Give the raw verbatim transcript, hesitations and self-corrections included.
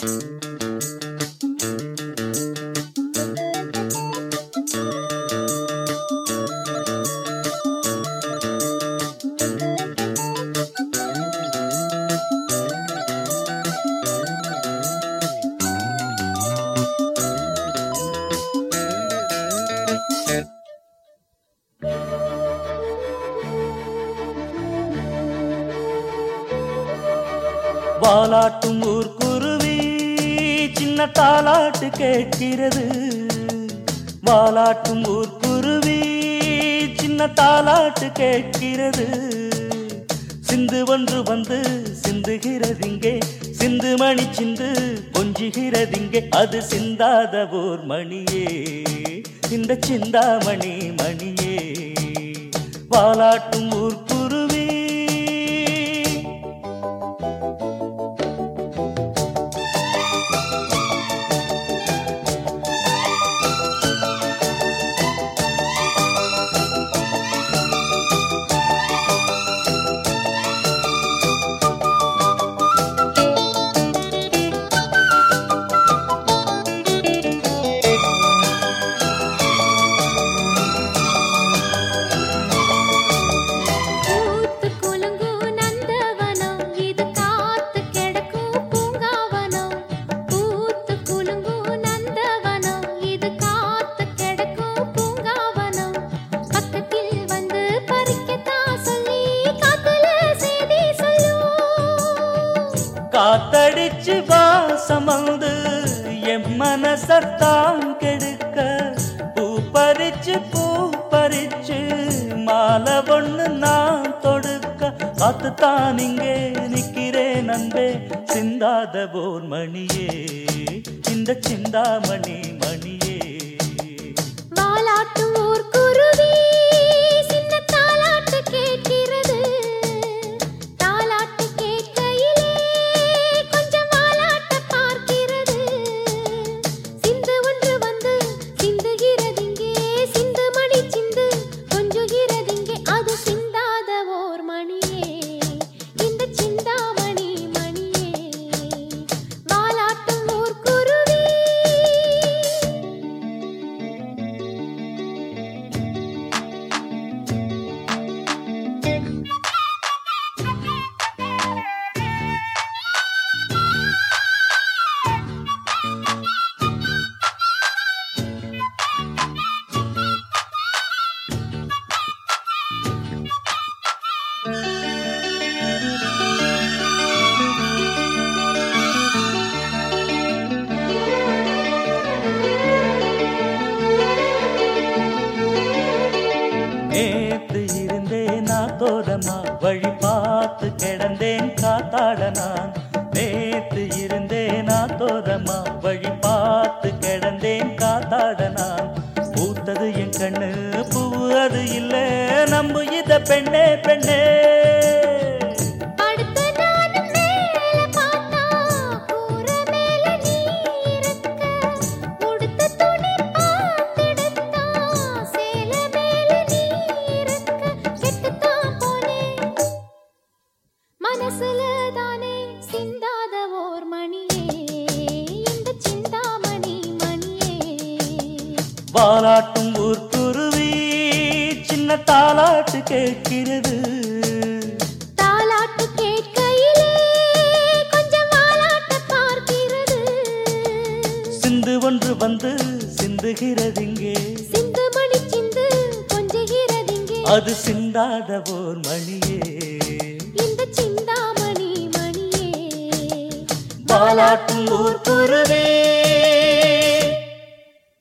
வாலாட்டும் ஊர்க்குருவி சின்ன தாலாட்டு கேட்கிறது. வாலாட்டும் ஊர்க்குருவி சின்ன தாலாட்டு கேட்கிறது. சிந்து ஒன்று வந்து சிந்துகிறதிங்கே, சிந்து மணி சிந்து கொஞ்சுகிறதிங்கே. அது சிந்தாத ஓர் மணியே, இந்த சிந்தாமணி மணியே. வாலாட்டும் ஊர்க்குருவி காத்தடிச்சு வாசமந்து என் மனசத்தான் கெடுக்க. பூ பறிச்சு பூ பறிச்சு மாலை ஒண்ணு நான் தொடுக்க. காத்துத்தான் இங்கே நிக்கிறேன் நண்பே, சிந்தாத ஓர் மணியே, இந்த சிந்தாமணி மணியே. வாலாட்டும் ஓர் குருவி சின்ன தாலாட்டு கேட்கிறது. தாலாட்டு கேட்கையிலே கொஞ்சம் வாலாட்ட பார்க்கிறது. சிந்து ஒன்று வந்து சிந்துகிறதிங்கே, சிந்து மணி சிந்து கொஞ்சுகிறதிங்கே. அது சிந்தாத ஓர் மணியே, இந்த சிந்தாமணி மணியே. வாலாட்டும் ஓர் குருவி நேத்து இருந்தேன் நாத்தோரமா, வழி பார்த்து கிடந்தேன் காத்தாட நான். நேத்து இருந்தேன் நாத்தோரமா, வழி பார்த்து கிடந்தேன் காத்தாட நான். பூத்தது என் கண்ணு பூ அது இல்ல, நம்பு இத பெண்ணே பெண்ணே. மனசுலதானே சிந்தாத ஓர் மணியே, இந்த சிந்தாமணி மணியே. வாலாட்டும் ஊர்க்குருவி சின்ன தாலாட்டு கேட்கிறது. தாலாட்டு கேட்கையிலே கொஞ்சம் வாலாட்ட பார்க்கிறது. சிந்து ஒன்று வந்து சிந்துகிறதிங்கே, சிந்து மணி சிந்து கொஞ்சுகிறதிங்கே. அது சிந்தாத ஓர் மணியே, இந்த சிந்தாமணி மணியே. வாலாட்டும் ஊர்க்குருவி.